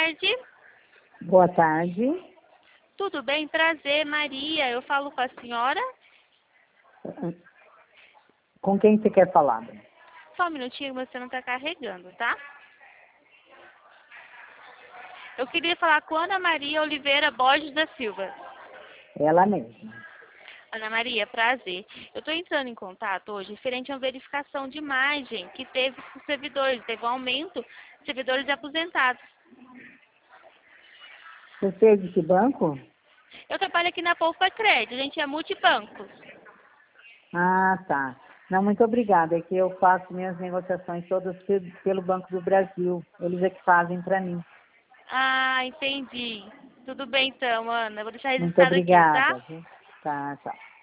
tarde. Boa tarde. Tudo bem? Prazer, Maria. Eu falo com a senhora? Com quem você quer falar? Só um minutinho, você não está carregando, tá? Eu queria falar com Ana Maria Oliveira Borges da Silva. Ela mesma. Ana Maria, prazer. Eu estou entrando em contato hoje referente a uma verificação de imagem que teve com os servidores. Teve um aumento de servidores aposentados. Você é de que banco? Eu trabalho aqui na Poupa Crédito, a gente é multibancos. Ah, tá. Não, muito obrigada. É que eu faço minhas negociações todas pelo Banco do Brasil. Eles é que fazem para mim. Ah, entendi. Tudo bem então, Ana. Eu vou deixar Muito registrado aqui, tá? obrigada. Viu? Tá, tchau.